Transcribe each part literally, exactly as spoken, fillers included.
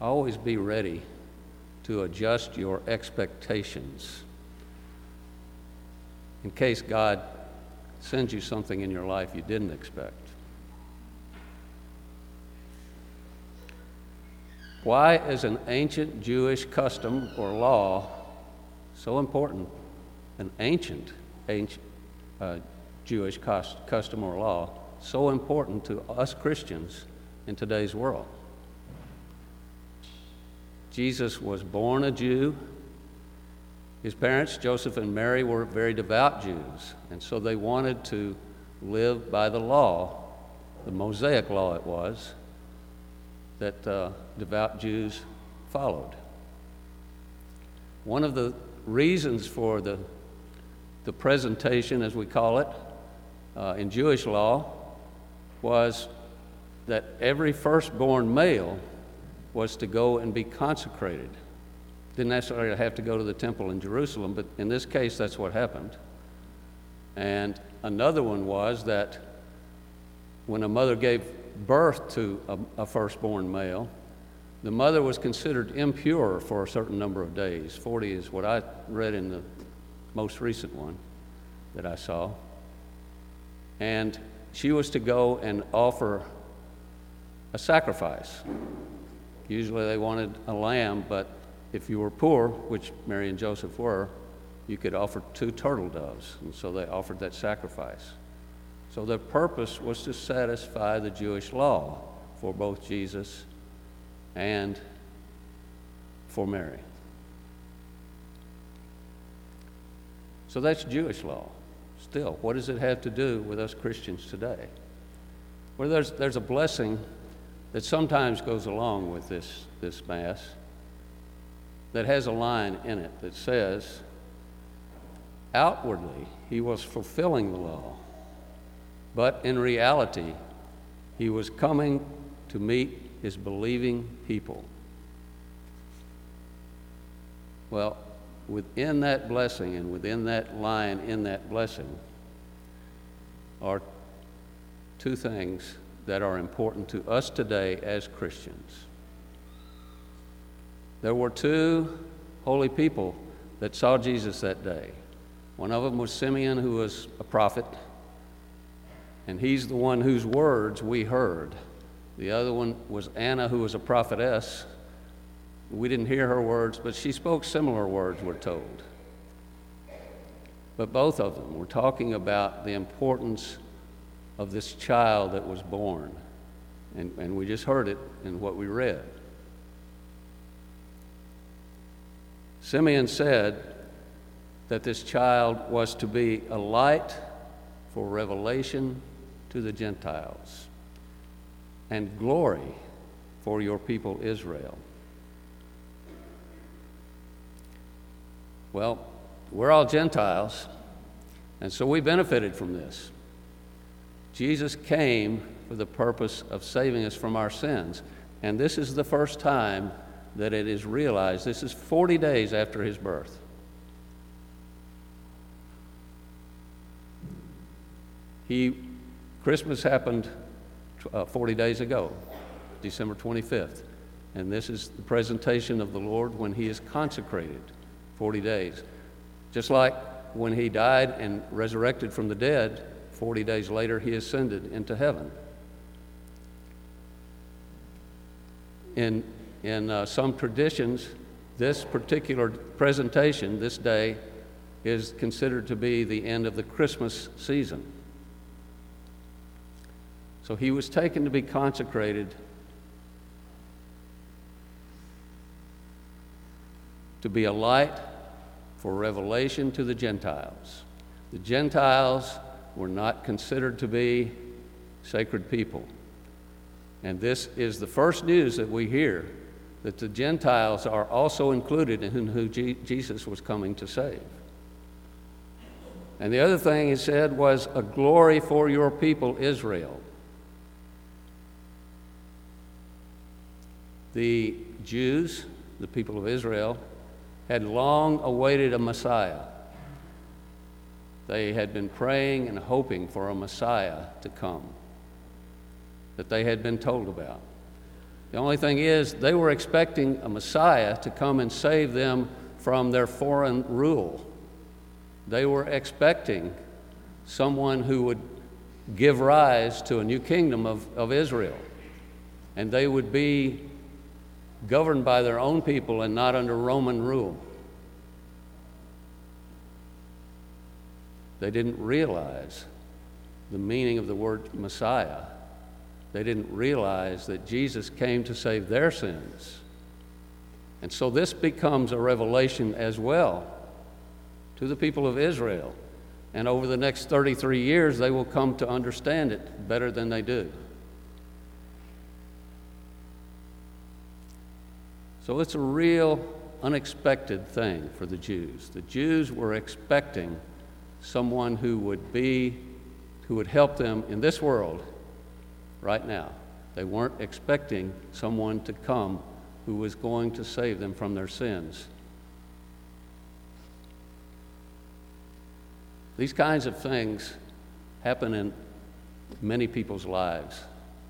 always be ready to adjust your expectations in case God sends you something in your life you didn't expect. Why is an ancient Jewish custom or law so important? An ancient, ancient uh, Jewish cost, custom or law so important to us Christians in today's world? Jesus was born a Jew. His parents, Joseph and Mary, were very devout Jews, and so they wanted to live by the law, the Mosaic law it was, that uh, devout Jews followed. One of the reasons for the, the presentation, as we call it, uh, in Jewish law was that every firstborn male was to go and be consecrated. Didn't necessarily have to go to the temple in Jerusalem, but in this case, that's what happened. And another one was that when a mother gave birth to a, a firstborn male, the mother was considered impure for a certain number of days. forty is what I read in the most recent one that I saw. And she was to go and offer a sacrifice. Usually they wanted a lamb, but if you were poor, which Mary and Joseph were, you could offer two turtle doves, and so they offered that sacrifice. So their purpose was to satisfy the Jewish law for both Jesus and for Mary. So that's Jewish law. Still, what does it have to do with us Christians today? Well, there's, there's a blessing that sometimes goes along with this, this Mass that has a line in it that says, outwardly he was fulfilling the law, but in reality he was coming to meet his believing people. Well, within that blessing and within that line in that blessing are two things that are important to us today as Christians. There were two holy people that saw Jesus that day. One of them was Simeon, who was a prophet, and he's the one whose words we heard. The other one was Anna, who was a prophetess. We didn't hear her words, but she spoke similar words, we're told. But both of them were talking about the importance of this child that was born. And, and we just heard it in what we read. Simeon said that this child was to be a light for revelation to the Gentiles and glory for your people Israel. Well, we're all Gentiles, and so we benefited from this. Jesus came for the purpose of saving us from our sins, and this is the first time that it is realized. This is forty days after his birth. He, Christmas happened uh, forty days ago, December twenty-fifth, and this is the presentation of the Lord when he is consecrated, forty days. Just like when he died and resurrected from the dead, forty days later he ascended into heaven. In, in uh, some traditions, this particular presentation, this day, is considered to be the end of the Christmas season. So he was taken to be consecrated to be a light for revelation to the Gentiles. The Gentiles were not considered to be sacred people. And this is the first news that we hear, that the Gentiles are also included in who G- Jesus was coming to save. And the other thing he said was, a glory for your people Israel. The Jews, the people of Israel, had long awaited a Messiah. They had been praying and hoping for a Messiah to come that they had been told about. The only thing is, they were expecting a Messiah to come and save them from their foreign rule. They were expecting someone who would give rise to a new kingdom of, of Israel. And they would be governed by their own people and not under Roman rule. They didn't realize the meaning of the word Messiah. They didn't realize that Jesus came to save their sins. And so this becomes a revelation as well to the people of Israel. And over the next thirty-three years, they will come to understand it better than they do. So it's a real unexpected thing for the Jews. The Jews were expecting someone who would be, who would help them in this world right now. They weren't expecting someone to come who was going to save them from their sins. These kinds of things happen in many people's lives.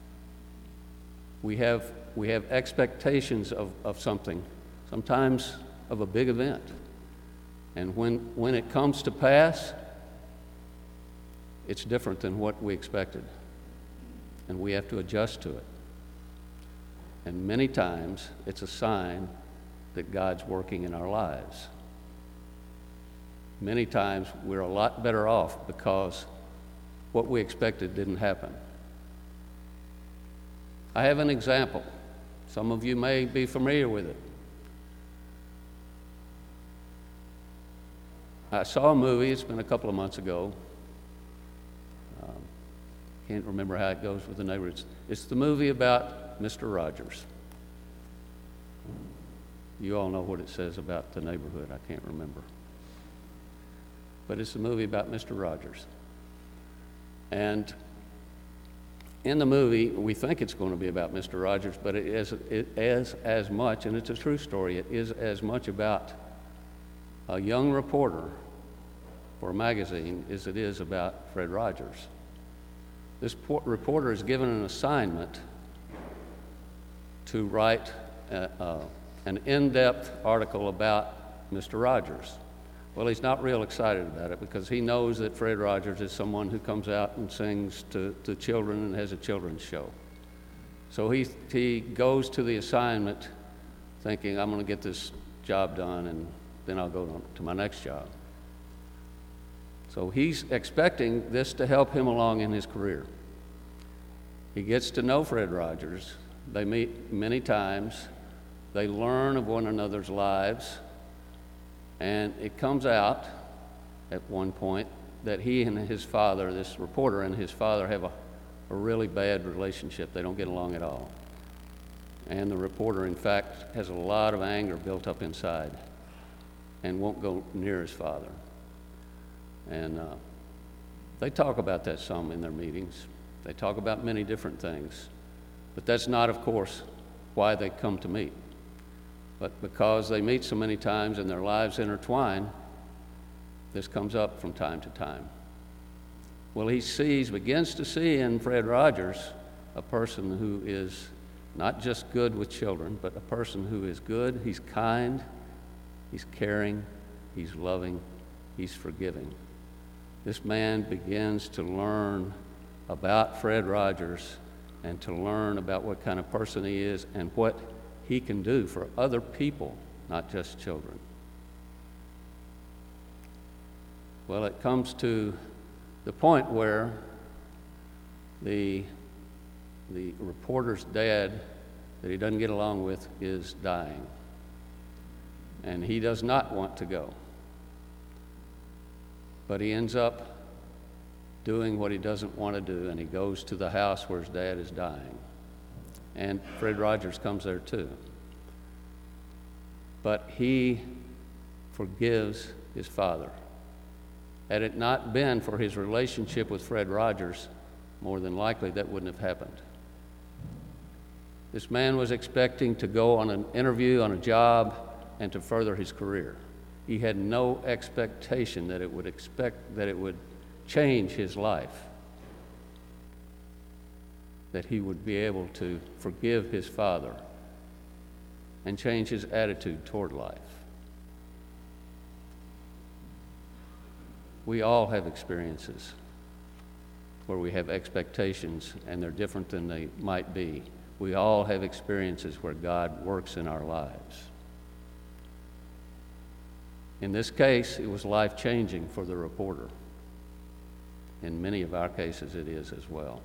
We have, we have expectations of, of something, sometimes of a big event. And when, when it comes to pass, it's different than what we expected. And we have to adjust to it. And many times, it's a sign that God's working in our lives. Many times, we're a lot better off because what we expected didn't happen. I have an example. Some of you may be familiar with it. I saw a movie, it's been a couple of months ago. Um, can't remember how it goes with the neighborhoods. It's the movie about Mister Rogers. You all know what it says about the neighborhood, I can't remember. But it's a movie about Mister Rogers. And in the movie, we think it's going to be about Mister Rogers, but it is, it is as much, and it's a true story, it is as much about a young reporter for a magazine as it is about Fred Rogers. This por- reporter is given an assignment to write a, uh, an in-depth article about Mister Rogers. Well, he's not real excited about it because he knows that Fred Rogers is someone who comes out and sings to, to children and has a children's show. So he, he goes to the assignment thinking, I'm going to get this job done and then I'll go to, to my next job. So he's expecting this to help him along in his career. He gets to know Fred Rogers. They meet many times. They learn of one another's lives. And it comes out at one point that he and his father, this reporter and his father, have a, a really bad relationship. They don't get along at all. And the reporter, in fact, has a lot of anger built up inside and won't go near his father. And uh, they talk about that some in their meetings. They talk about many different things. But that's not, of course, why they come to meet. But because they meet so many times and their lives intertwine, this comes up from time to time. Well, he sees, begins to see in Fred Rogers a person who is not just good with children, but a person who is good, he's kind, he's caring, he's loving, he's forgiving. This man begins to learn about Fred Rogers and to learn about what kind of person he is and what he can do for other people, not just children. Well, it comes to the point where the, the reporter's dad that he doesn't get along with is dying. And he does not want to go. But he ends up doing what he doesn't want to do, and he goes to the house where his dad is dying. And Fred Rogers comes there too. But he forgives his father. Had it not been for his relationship with Fred Rogers, more than likely that wouldn't have happened. This man was expecting to go on an interview, on a job, and to further his career. He had no expectation that it would expect that it would change his life. that he would be able to forgive his father and change his attitude toward life. We all have experiences where we have expectations and they're different than they might be. We all have experiences where God works in our lives. In this case, it was life-changing for the reporter. In many of our cases, it is as well.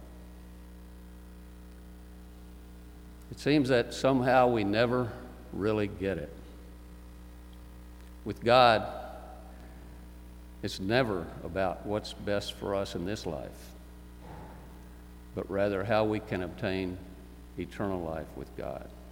It seems that somehow we never really get it. With God, it's never about what's best for us in this life, but rather how we can obtain eternal life with God.